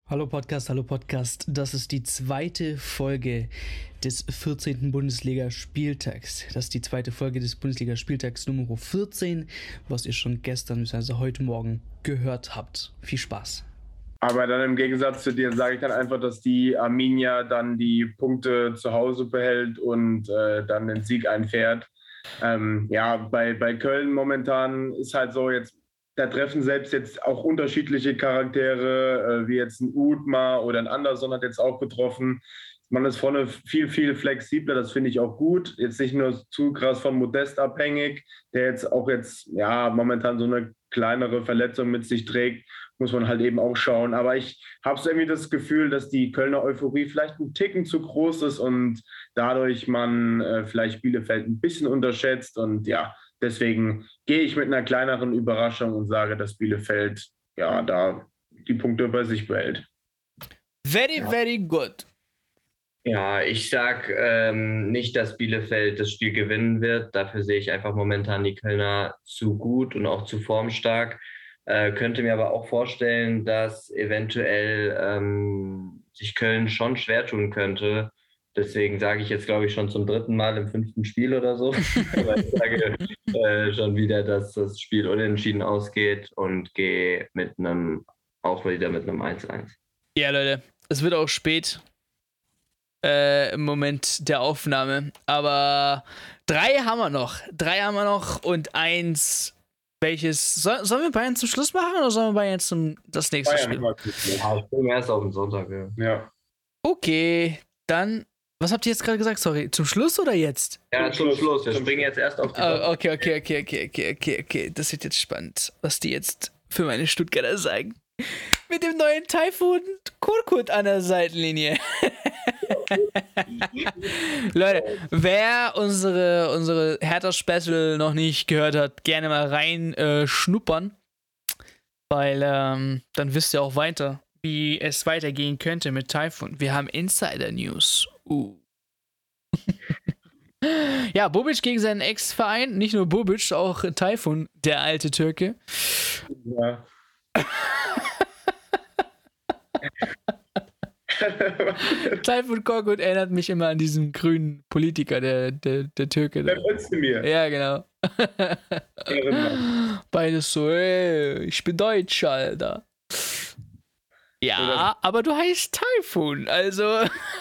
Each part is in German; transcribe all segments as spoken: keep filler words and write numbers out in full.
Hallo Podcast, hallo Podcast. Das ist die zweite Folge des vierzehnten Bundesliga-Spieltags. Das ist die zweite Folge des Bundesliga-Spieltags Nummer vierzehn, was ihr schon gestern bzw. heute Morgen gehört habt. Viel Spaß. Aber dann im Gegensatz zu dir sage ich dann einfach, dass die Arminia dann die Punkte zu Hause behält und äh, dann den Sieg einfährt. Ähm, ja, bei, bei Köln momentan ist halt so, jetzt da treffen selbst jetzt auch unterschiedliche Charaktere, äh, wie jetzt ein Udmar oder ein Anderson hat jetzt auch getroffen. Man ist vorne viel, viel flexibler, das finde ich auch gut. Jetzt nicht nur zu krass von Modest abhängig, der jetzt auch jetzt ja momentan so eine kleinere Verletzung mit sich trägt, muss man halt eben auch schauen. Aber ich habe so irgendwie das Gefühl, dass die Kölner Euphorie vielleicht ein Ticken zu groß ist und dadurch man äh, vielleicht Bielefeld ein bisschen unterschätzt. Und ja, deswegen gehe ich mit einer kleineren Überraschung und sage, dass Bielefeld ja da die Punkte bei sich behält. Very, ja. very good. Ja, ich sag ähm, nicht, dass Bielefeld das Spiel gewinnen wird. Dafür sehe ich einfach momentan die Kölner zu gut und auch zu formstark. Äh, könnte mir aber auch vorstellen, dass eventuell ähm, sich Köln schon schwer tun könnte. Deswegen sage ich jetzt, glaube ich, schon zum dritten Mal im fünften Spiel oder so. Aber ich sage äh, schon wieder, dass das Spiel unentschieden ausgeht und gehe mit einem, auch wieder mit einem eins eins. Ja, Leute, es wird auch spät äh, im Moment der Aufnahme. Aber drei haben wir noch. Drei haben wir noch und eins... Welches? Soll, sollen wir Bayern zum Schluss machen oder sollen wir Bayern jetzt zum das nächste Bayern Spiel? Ja, ich bin erst auf den Sonntag, ja. ja. Okay, dann. Was habt ihr jetzt gerade gesagt? Sorry, zum Schluss oder jetzt? Ja, zum, zum Schluss. Wir springen jetzt erst auf die oh, okay, okay, okay, okay, okay, okay, okay. Das wird jetzt spannend, was die jetzt für meine Stuttgarter sagen. Mit dem neuen Taifun Korkut an der Seitenlinie. Leute, wer unsere, unsere Hertha-Special noch nicht gehört hat, gerne mal rein äh, schnuppern. Weil ähm, dann wisst ihr auch weiter, wie es weitergehen könnte mit Taifun. Wir haben Insider-News. Uh. Ja, Bobic gegen seinen Ex-Verein. Nicht nur Bobic, auch Taifun, der alte Türke. Ja. Taifun Korkut erinnert mich immer an diesen grünen Politiker, der, der, der Türke. Der Özdemir. Ja, genau. Beides so, ey, ich bin Deutsch, Alter. Ja, Oder? Aber du heißt Taifun, also.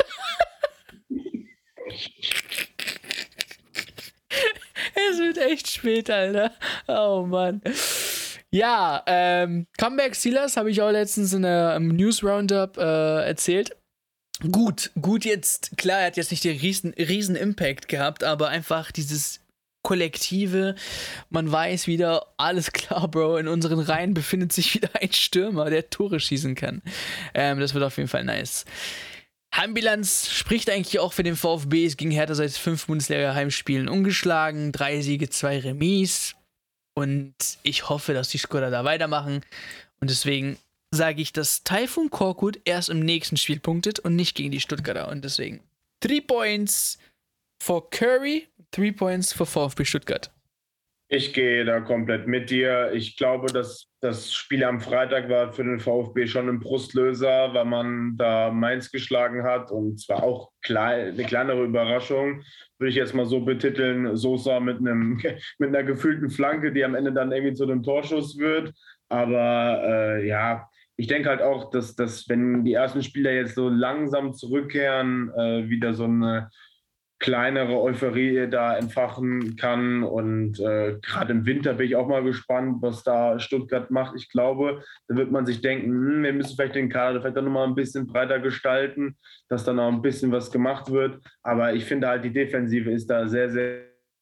Es wird echt spät, Alter. Oh Mann. Ja, ähm, Comeback Silas habe ich auch letztens in einem News Roundup äh, erzählt. Gut, gut jetzt, klar, er hat jetzt nicht den riesen, riesen Impact gehabt, aber einfach dieses Kollektive, man weiß wieder, alles klar, Bro, in unseren Reihen befindet sich wieder ein Stürmer, der Tore schießen kann. Ähm, das wird auf jeden Fall nice. Heimbilanz spricht eigentlich auch für den VfB. Es ging Hertha seit fünf Bundesliga-Heimspielen ungeschlagen, drei Siege, zwei Remis. Und ich hoffe, dass die Skoda da weitermachen. Und deswegen sage ich, dass Taifun Korkut erst im nächsten Spiel punktet und nicht gegen die Stuttgarter. Und deswegen three points for Curry, three points for VfB Stuttgart. Ich gehe da komplett mit dir. Ich glaube, dass das Spiel am Freitag war für den VfB schon ein Brustlöser, weil man da Mainz geschlagen hat. Und zwar auch klein, eine kleinere Überraschung, würde ich jetzt mal so betiteln. Sosa mit, einem, mit einer gefühlten Flanke, die am Ende dann irgendwie zu einem Torschuss wird. Aber äh, ja, ich denke halt auch, dass, dass wenn die ersten Spieler jetzt so langsam zurückkehren, äh, wieder so eine kleinere Euphorie da entfachen kann. Und äh, gerade im Winter bin ich auch mal gespannt, was da Stuttgart macht. Ich glaube, da wird man sich denken, hm, wir müssen vielleicht den Kader vielleicht auch noch mal ein bisschen breiter gestalten, dass dann auch ein bisschen was gemacht wird. Aber ich finde halt, die Defensive ist da sehr, sehr...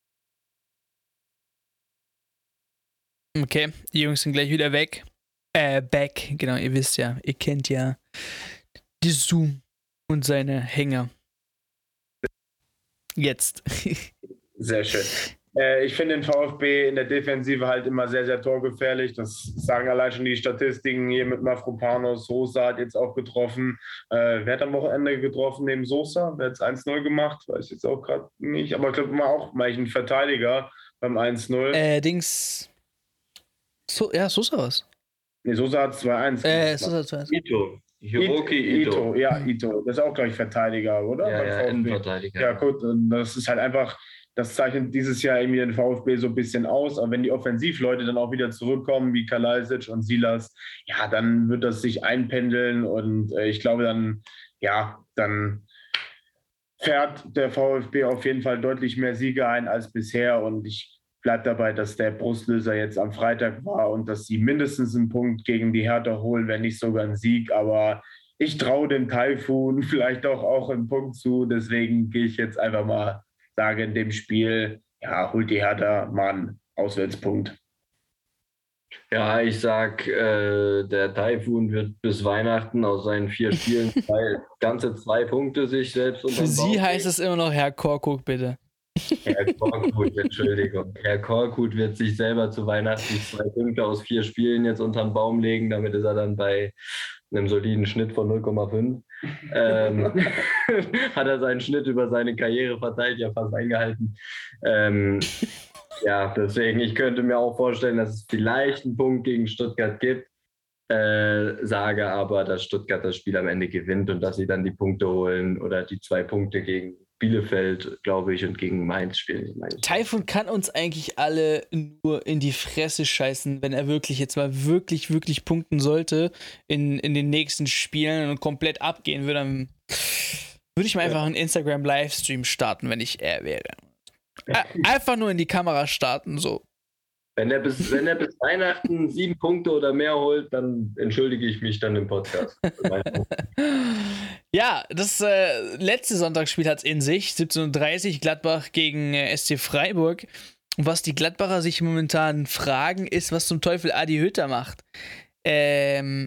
Okay, die Jungs sind gleich wieder weg. Äh, back, genau, ihr wisst ja, ihr kennt ja die Zoom und seine Hänger. Jetzt. Sehr schön. Äh, ich finde den VfB in der Defensive halt immer sehr, sehr torgefährlich. Das sagen allein schon die Statistiken hier mit Mafropanos. Sosa hat jetzt auch getroffen. Äh, wer hat am Wochenende getroffen neben Sosa? Wer hat es eins null gemacht? Weiß ich jetzt auch gerade nicht. Aber ich glaube mal auch mal ein Verteidiger beim eins null. Äh, Dings. So, ja, Sosa was. Nee, Sosa hat zwei eins. Äh, Sosa hat zwei eins. Ito. Hiroki Ito. Ito. Ja, Ito. Das ist auch, glaube ich, Verteidiger, oder? Ja, Beim ja, VfB. Innenverteidiger. Ja, gut. Und das ist halt einfach, das zeichnet dieses Jahr irgendwie den VfB so ein bisschen aus. Aber wenn die Offensivleute dann auch wieder zurückkommen, wie Kalajdzic und Silas, ja, dann wird das sich einpendeln. Und äh, ich glaube dann, ja, dann fährt der VfB auf jeden Fall deutlich mehr Siege ein als bisher. Und ich bleibe dabei, dass der Brustlöser jetzt am Freitag war und dass sie mindestens einen Punkt gegen die Hertha holen, wenn nicht sogar einen Sieg. Aber ich traue dem Taifun vielleicht auch, auch einen Punkt zu. Deswegen gehe ich jetzt einfach mal, sage in dem Spiel, ja, holt die Hertha mal einen Auswärtspunkt. Ja, ich sag, äh, der Taifun wird bis Weihnachten aus seinen vier Spielen zwei, ganze zwei Punkte sich selbst Für Sie heißt es immer noch Herr Korkut, bitte. Herr Korkut, Entschuldigung. Herr Korkut wird sich selber zu Weihnachten zwei Punkte aus vier Spielen jetzt unterm Baum legen. Damit ist er dann bei einem soliden Schnitt von null Komma fünf. Ähm, hat er seinen Schnitt über seine Karriere verteilt ja fast eingehalten. Ähm, ja, deswegen, ich könnte mir auch vorstellen, dass es vielleicht einen Punkt gegen Stuttgart gibt. Äh, sage aber, dass Stuttgart das Spiel am Ende gewinnt und dass sie dann die Punkte holen oder die zwei Punkte gegen Bielefeld, glaube ich, und gegen Mainz spielen. Taifun kann uns eigentlich alle nur in die Fresse scheißen, wenn er wirklich jetzt mal wirklich, wirklich punkten sollte in, in den nächsten Spielen und komplett abgehen würde. Dann würde ich mal einfach einen Instagram-Livestream starten, wenn ich er wäre. Einfach nur in die Kamera starten, so. Wenn er bis, wenn er bis Weihnachten sieben Punkte oder mehr holt, dann entschuldige ich mich dann im Podcast. Ja, das äh, letzte Sonntagsspiel hat es in sich. siebzehn Uhr dreißig Gladbach gegen äh, S C Freiburg. Und was die Gladbacher sich momentan fragen, ist, was zum Teufel Adi Hütter macht. Ähm,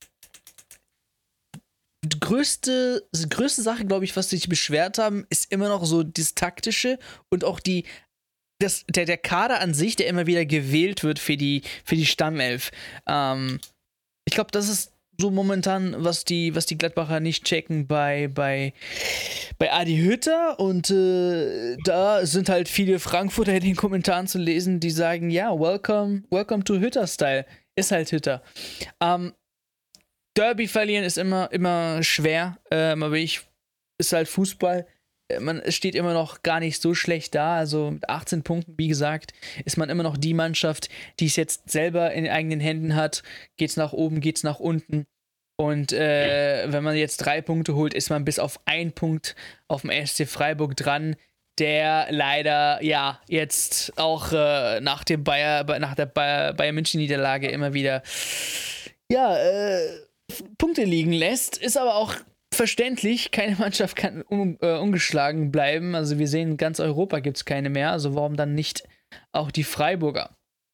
die größte, die größte Sache, glaube ich, was sie sich beschwert haben, ist immer noch so das Taktische und auch die Das, der, der Kader an sich, der immer wieder gewählt wird für die, für die Stammelf. Ähm, ich glaube, das ist so momentan, was die, was die Gladbacher nicht checken bei, bei, bei Adi Hütter. Und äh, da sind halt viele Frankfurter in den Kommentaren zu lesen, die sagen, ja, welcome, welcome to Hütter-Style. Ist halt Hütter. Ähm, Derby verlieren ist immer, immer schwer, ähm, aber ich, ist halt Fußball. Man steht immer noch gar nicht so schlecht da, also mit achtzehn Punkten, wie gesagt, ist man immer noch die Mannschaft, die es jetzt selber in den eigenen Händen hat. Geht's nach oben, geht's nach unten. Und äh, wenn man jetzt drei Punkte holt, ist man bis auf einen Punkt auf dem S C Freiburg dran, der leider, ja, jetzt auch äh, nach dem Bayer, nach der Bayer, Bayern München Niederlage immer wieder, ja, äh, Punkte liegen lässt, ist aber auch verständlich, keine Mannschaft kann un, äh, ungeschlagen bleiben. Also wir sehen, in ganz Europa gibt es keine mehr. Also warum dann nicht auch die Freiburger?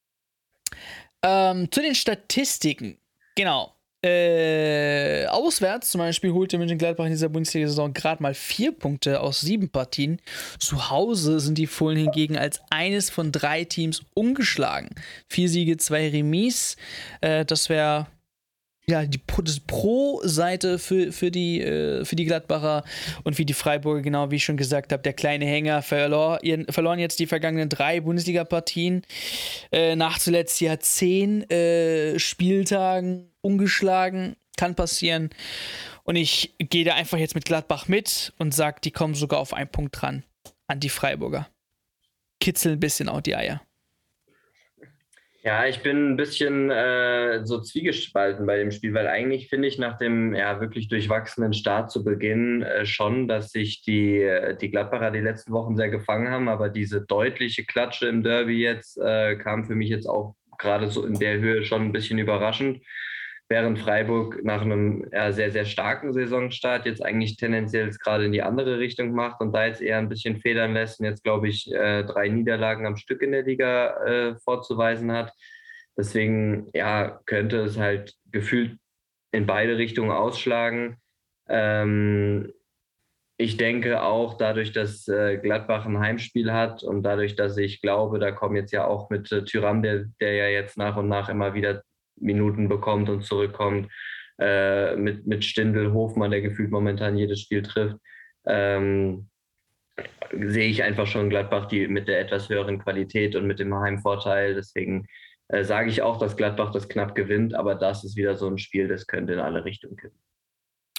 Ähm, zu den Statistiken. Genau. Äh, auswärts zum Beispiel holte Mönchengladbach in dieser Bundesliga-Saison gerade mal vier Punkte aus sieben Partien. Zu Hause sind die Fohlen hingegen als eines von drei Teams ungeschlagen. Vier Siege, zwei Remis. Äh, das wäre ja, die Pro-Seite für, für, die, äh, für die Gladbacher und wie die Freiburger, genau wie ich schon gesagt habe, der kleine Hänger verlor, ihren, verloren jetzt die vergangenen drei Bundesliga-Partien. Äh, nach zuletzt ja zehn äh, Spieltagen ungeschlagen. Kann passieren. Und ich gehe da einfach jetzt mit Gladbach mit und sage, die kommen sogar auf einen Punkt dran an die Freiburger. Kitzeln ein bisschen auch die Eier. Ja, ich bin ein bisschen äh, so zwiegespalten bei dem Spiel, weil eigentlich finde ich nach dem ja wirklich durchwachsenen Start zu Beginn äh, schon, dass sich die, die Gladbacher die letzten Wochen sehr gefangen haben, aber diese deutliche Klatsche im Derby jetzt äh, kam für mich jetzt auch gerade so in der Höhe schon ein bisschen überraschend, während Freiburg nach einem ja, sehr, sehr starken Saisonstart jetzt eigentlich tendenziell jetzt gerade in die andere Richtung macht und da jetzt eher ein bisschen federn lässt und jetzt, glaube ich, äh, drei Niederlagen am Stück in der Liga äh, vorzuweisen hat. Deswegen ja, könnte es halt gefühlt in beide Richtungen ausschlagen. Ähm, ich denke auch dadurch, dass äh, Gladbach ein Heimspiel hat und dadurch, dass ich glaube, da kommen jetzt ja auch mit äh, Thuram, der, der ja jetzt nach und nach immer wieder Minuten bekommt und zurückkommt, äh, mit, mit Stindl, Hofmann, der gefühlt momentan jedes Spiel trifft, ähm, sehe ich einfach schon Gladbach die mit der etwas höheren Qualität und mit dem Heimvorteil. Deswegen äh, sage ich auch, dass Gladbach das knapp gewinnt, aber das ist wieder so ein Spiel, das könnte in alle Richtungen kippen.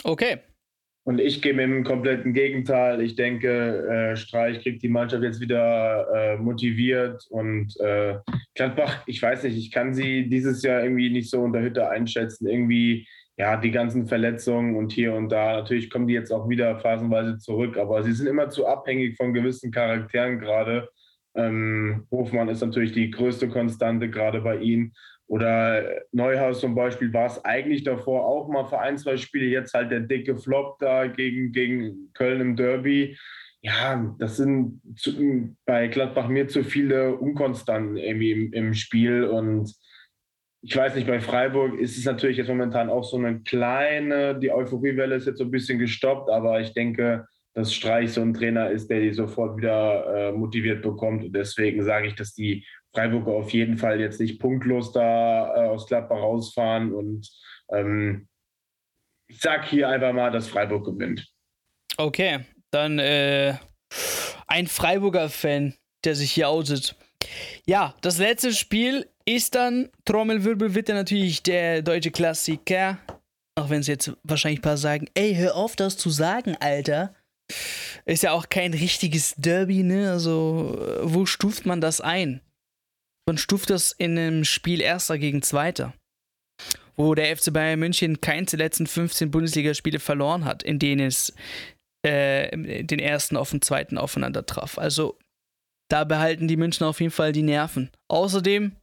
Okay. Und ich gehe mit dem kompletten Gegenteil. Ich denke, äh, Streich kriegt die Mannschaft jetzt wieder äh, motiviert und äh, Gladbach, ich weiß nicht, ich kann sie dieses Jahr irgendwie nicht so unter Hütte einschätzen. Irgendwie, ja, die ganzen Verletzungen und hier und da. Natürlich kommen die jetzt auch wieder phasenweise zurück, aber sie sind immer zu abhängig von gewissen Charakteren gerade. Ähm, Hofmann ist natürlich die größte Konstante gerade bei ihnen. Oder Neuhaus zum Beispiel war es eigentlich davor auch mal für ein, zwei Spiele, jetzt halt der dicke Flop da gegen, gegen Köln im Derby. Ja, das sind zu, bei Gladbach mir zu viele Unkonstanten irgendwie im, im Spiel. Und ich weiß nicht, bei Freiburg ist es natürlich jetzt momentan auch so eine kleine, die Euphoriewelle ist jetzt so ein bisschen gestoppt, aber ich denke, dass Streich so ein Trainer ist, der die sofort wieder äh, motiviert bekommt. Und deswegen sage ich, dass die Freiburger auf jeden Fall jetzt nicht punktlos da äh, aus Gladbach rausfahren. Und ähm, ich sage hier einfach mal, dass Freiburg gewinnt. Okay, dann äh, ein Freiburger Fan, der sich hier outet. Ja, das letzte Spiel ist dann, Trommelwirbel, wird dann natürlich der deutsche Klassiker. Auch wenn es jetzt wahrscheinlich ein paar sagen, ey, hör auf, das zu sagen, Alter. Ist ja auch kein richtiges Derby, ne? Also, wo stuft man das ein? Man stuft das in einem Spiel Erster gegen Zweiter, wo der F C Bayern München keins der letzten fünfzehn Bundesligaspiele verloren hat, in denen es äh, den ersten auf den zweiten aufeinander traf. Also, da behalten die Münchner auf jeden Fall die Nerven. Außerdem,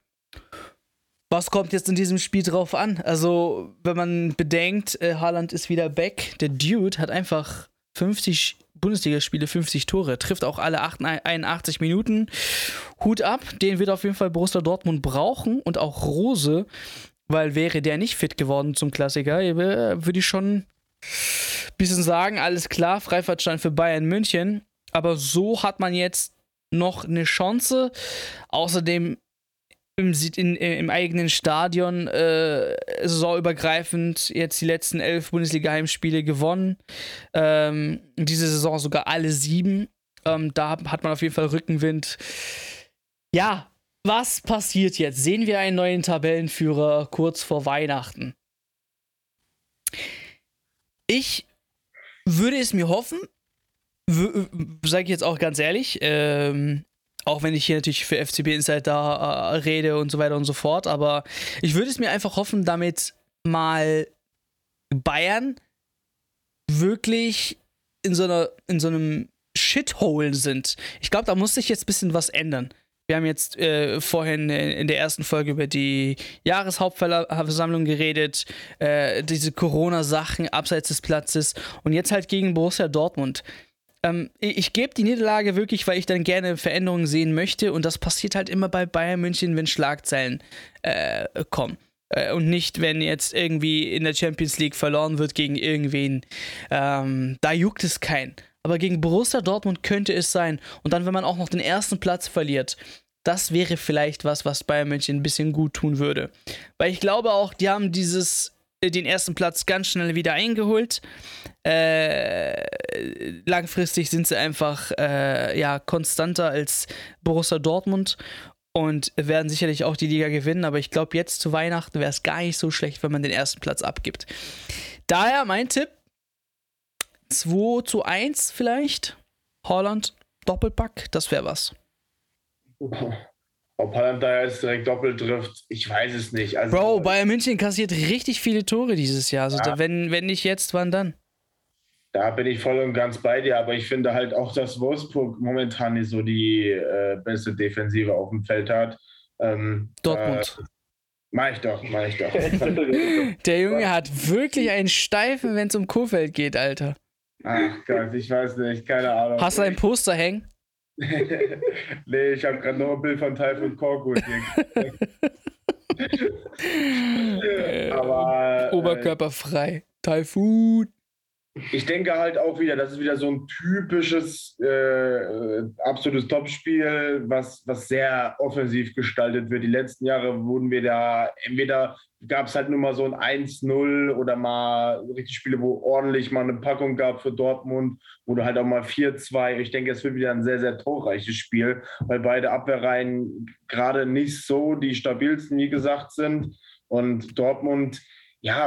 was kommt jetzt in diesem Spiel drauf an? Also, wenn man bedenkt, äh, Haaland ist wieder back, der Dude hat einfach fünfzig Bundesligaspiele, fünfzig Tore, trifft auch alle einundachtzig Minuten. Hut ab, den wird auf jeden Fall Borussia Dortmund brauchen und auch Rose, weil wäre der nicht fit geworden zum Klassiker, würde ich schon ein bisschen sagen, alles klar, Freifahrtschein für Bayern München, aber so hat man jetzt noch eine Chance. Außerdem im, in, im eigenen Stadion äh, saisonübergreifend jetzt die letzten elf Bundesliga-Heimspiele gewonnen. Ähm, diese Saison sogar alle sieben. Ähm, da hat man auf jeden Fall Rückenwind. Ja, was passiert jetzt? Sehen wir einen neuen Tabellenführer kurz vor Weihnachten? Ich würde es mir hoffen, w- sage ich jetzt auch ganz ehrlich, ähm, auch wenn ich hier natürlich für F C B Insider äh, rede und so weiter und so fort, aber ich würde es mir einfach hoffen, damit mal Bayern wirklich in so einer, in so einem Shithole sind. Ich glaube, da muss sich jetzt ein bisschen was ändern. Wir haben jetzt äh, vorhin in der ersten Folge über die Jahreshauptversammlung geredet, äh, diese Corona-Sachen abseits des Platzes und jetzt halt gegen Borussia Dortmund. Ähm, ich ich gebe die Niederlage wirklich, weil ich dann gerne Veränderungen sehen möchte und das passiert halt immer bei Bayern München, wenn Schlagzeilen äh, kommen. Äh, und nicht, wenn jetzt irgendwie in der Champions League verloren wird gegen irgendwen. Ähm, da juckt es keinen. Aber gegen Borussia Dortmund könnte es sein. Und dann, wenn man auch noch den ersten Platz verliert, das wäre vielleicht was, was Bayern München ein bisschen gut tun würde. Weil ich glaube auch, die haben dieses, den ersten Platz ganz schnell wieder eingeholt. Äh, langfristig sind sie einfach äh, ja, konstanter als Borussia Dortmund und werden sicherlich auch die Liga gewinnen. Aber ich glaube, jetzt zu Weihnachten wäre es gar nicht so schlecht, wenn man den ersten Platz abgibt. Daher mein Tipp, zwei zu eins vielleicht. Haaland, Doppelpack, das wäre was. Ob Haaland da jetzt direkt doppelt trifft, ich weiß es nicht. Also, Bro, Bayern München kassiert richtig viele Tore dieses Jahr. Also ja. da, wenn, wenn nicht jetzt, wann dann? Da bin ich voll und ganz bei dir, aber ich finde halt auch, dass Wolfsburg momentan nicht so die äh, beste Defensive auf dem Feld hat. Ähm, Dortmund. Äh, mach ich doch, mach ich doch. Der Junge hat wirklich einen Steifen, wenn es um Kohfeldt geht, Alter. Ach Gott, ich weiß nicht, keine Ahnung. Hast du ein Poster hängen? Nee, ich habe gerade noch ein Bild von Taifun Korkut hier. Aber, Oberkörperfrei. Taifun. Ich denke halt auch wieder, das ist wieder so ein typisches, äh, absolutes Topspiel, was, was sehr offensiv gestaltet wird. Die letzten Jahre wurden wir da, entweder gab es halt nur mal so ein eins null oder mal richtig Spiele, wo ordentlich mal eine Packung gab für Dortmund oder halt auch mal vier zwei. Ich denke, es wird wieder ein sehr, sehr torreiches Spiel, weil beide Abwehrreihen gerade nicht so die stabilsten, wie gesagt, sind. Und Dortmund, ja,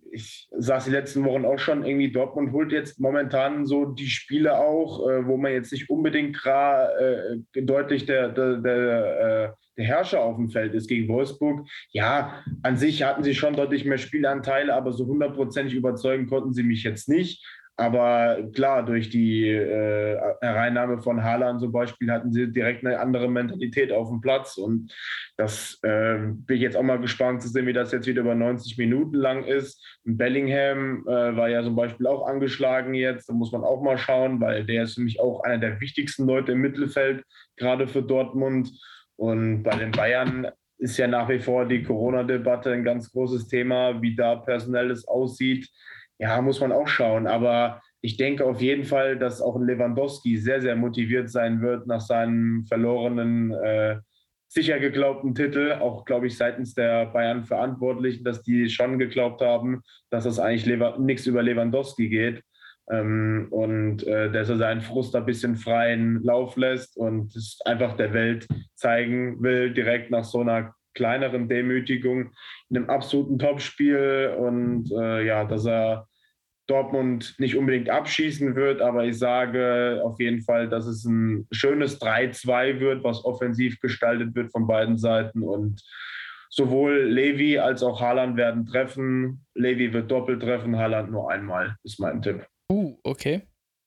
ich saß die letzten Wochen auch schon, irgendwie Dortmund holt jetzt momentan so die Spiele auch, äh, wo man jetzt nicht unbedingt äh, deutlich der, der, der, der Herrscher auf dem Feld ist gegen Wolfsburg. Ja, an sich hatten sie schon deutlich mehr Spielanteile, aber so hundertprozentig überzeugen konnten sie mich jetzt nicht. Aber klar, durch die äh, Hereinnahme von Haaland zum Beispiel hatten sie direkt eine andere Mentalität auf dem Platz. Und das äh, bin ich jetzt auch mal gespannt zu sehen, wie das jetzt wieder über neunzig Minuten lang ist. Und Bellingham äh, war ja zum Beispiel auch angeschlagen jetzt. Da muss man auch mal schauen, weil der ist für mich auch einer der wichtigsten Leute im Mittelfeld, gerade für Dortmund. Und bei den Bayern ist ja nach wie vor die Corona-Debatte ein ganz großes Thema, wie da personell es aussieht. Ja, muss man auch schauen. Aber ich denke auf jeden Fall, dass auch Lewandowski sehr, sehr motiviert sein wird nach seinem verlorenen, äh, sicher geglaubten Titel. Auch, glaube ich, seitens der Bayern-Verantwortlichen, dass die schon geglaubt haben, dass es eigentlich Lever- nichts über Lewandowski geht. Ähm, und äh, dass er seinen Frust ein bisschen freien Lauf lässt und es einfach der Welt zeigen will, direkt nach so einer kleineren Demütigung in einem absoluten Topspiel. Und äh, ja, dass er Dortmund nicht unbedingt abschießen wird, aber ich sage auf jeden Fall, dass es ein schönes drei zwei wird, was offensiv gestaltet wird von beiden Seiten. Und sowohl Levi als auch Haaland werden treffen. Levi wird doppelt treffen, Haaland nur einmal, ist mein Tipp. Uh, okay.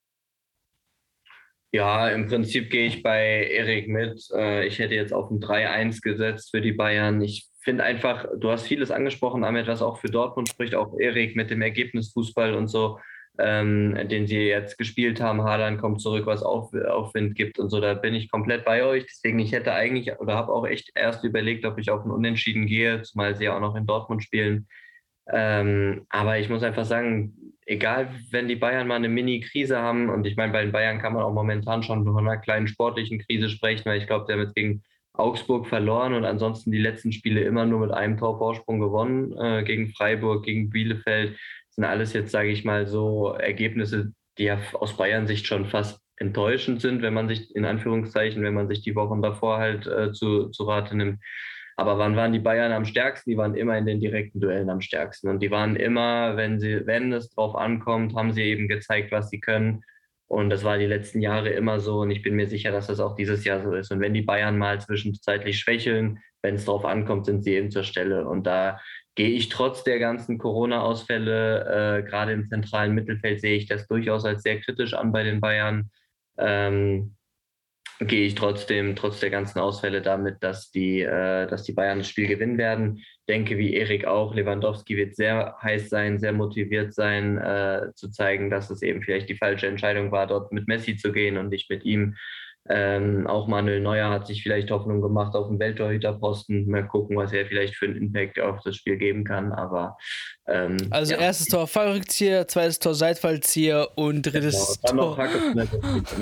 Ja, im Prinzip gehe ich bei Erik mit. Ich hätte jetzt auf ein drei eins gesetzt für die Bayern. Ich finde einfach, du hast vieles angesprochen, Ahmed, was auch für Dortmund spricht, auch Erik mit dem Ergebnisfußball und so, ähm, den sie jetzt gespielt haben. Haaland kommt zurück, was Auf, Aufwind gibt und so. Da bin ich komplett bei euch. Deswegen, ich hätte eigentlich oder habe auch echt erst überlegt, ob ich auf ein Unentschieden gehe, zumal sie ja auch noch in Dortmund spielen. Ähm, aber ich muss einfach sagen, egal, wenn die Bayern mal eine Mini-Krise haben, und ich meine, bei den Bayern kann man auch momentan schon von einer kleinen sportlichen Krise sprechen, weil ich glaube, der haben jetzt gegen Augsburg verloren und ansonsten die letzten Spiele immer nur mit einem Torvorsprung gewonnen, äh, gegen Freiburg, gegen Bielefeld. Das sind alles jetzt, sage ich mal, so Ergebnisse, die ja aus Bayern-Sicht schon fast enttäuschend sind, wenn man sich, in Anführungszeichen, wenn man sich die Wochen davor halt äh, zu, zu Rate nimmt. Aber wann waren die Bayern am stärksten? Die waren immer in den direkten Duellen am stärksten. Und die waren immer, wenn sie, wenn es drauf ankommt, haben sie eben gezeigt, was sie können. Und das war die letzten Jahre immer so. Und ich bin mir sicher, dass das auch dieses Jahr so ist. Und wenn die Bayern mal zwischenzeitlich schwächeln, wenn es drauf ankommt, sind sie eben zur Stelle. Und da gehe ich trotz der ganzen Corona-Ausfälle, äh, gerade im zentralen Mittelfeld, sehe ich das durchaus als sehr kritisch an bei den Bayern. Ähm, gehe ich trotzdem, trotz der ganzen Ausfälle damit, dass die, äh, dass die Bayern das Spiel gewinnen werden. Denke wie Erik auch, Lewandowski wird sehr heiß sein, sehr motiviert sein, äh, zu zeigen, dass es eben vielleicht die falsche Entscheidung war, dort mit Messi zu gehen und nicht mit ihm. Ähm, auch Manuel Neuer hat sich vielleicht Hoffnung gemacht auf den Welttorhüterposten. Mal gucken, was er vielleicht für einen Impact auf das Spiel geben kann. Aber ähm, also ja. erstes Tor Fallrückzieher, zweites Tor Seitfallzieher und drittes genau, Tor. Dann noch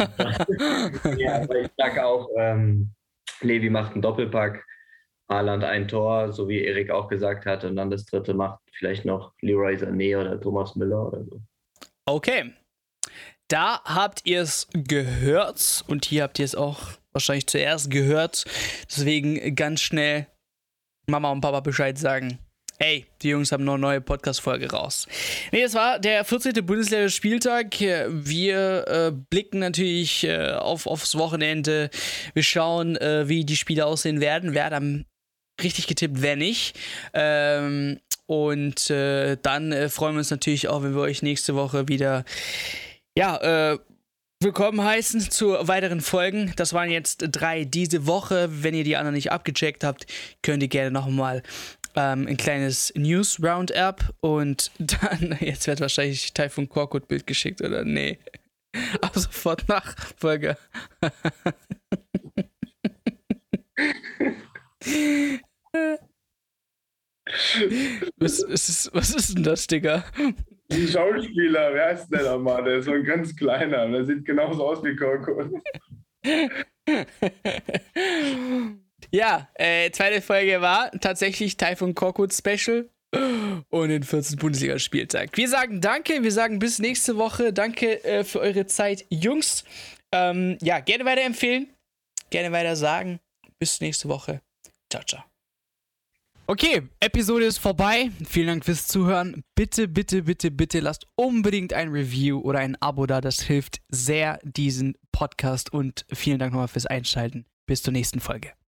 ja, aber ich sage auch, ähm, Levi macht einen Doppelpack, Haaland ein Tor, so wie Erik auch gesagt hat, und dann das dritte macht vielleicht noch Leroy Sané oder Thomas Müller oder so. Okay. Da habt ihr es gehört und hier habt ihr es auch wahrscheinlich zuerst gehört. Deswegen ganz schnell Mama und Papa Bescheid sagen. Ey, die Jungs haben noch eine neue Podcast-Folge raus. Nee, das war der vierzehnte Bundesliga-Spieltag. Wir äh, blicken natürlich äh, auf, aufs Wochenende. Wir schauen, äh, wie die Spiele aussehen werden. Wer hat am richtig getippt, wer nicht. Ähm, und äh, dann äh, freuen wir uns natürlich auch, wenn wir euch nächste Woche wieder Ja, äh, willkommen heißen zu weiteren Folgen. Das waren jetzt drei diese Woche. Wenn ihr die anderen nicht abgecheckt habt, könnt ihr gerne nochmal ähm, ein kleines News-Roundup und dann, jetzt wird wahrscheinlich Taifun Korkut Bild geschickt, oder? Nee. Ab sofort nach Folge. was, was, ist, was ist denn das, Digga? Ein Schauspieler, wer ist der nochmal? Der ist so ein ganz kleiner, der sieht genauso aus wie Korkut. Ja, äh, zweite Folge war tatsächlich Taifun Korkut Special und den vierzehnten Bundesligaspieltag. Wir sagen danke, wir sagen bis nächste Woche. Danke äh, für eure Zeit, Jungs. Ähm, ja, gerne weiterempfehlen, gerne weiter sagen. Bis nächste Woche. Ciao, ciao. Okay, Episode ist vorbei. Vielen Dank fürs Zuhören. Bitte, bitte, bitte, bitte lasst unbedingt ein Review oder ein Abo da. Das hilft sehr diesen Podcast und vielen Dank nochmal fürs Einschalten. Bis zur nächsten Folge.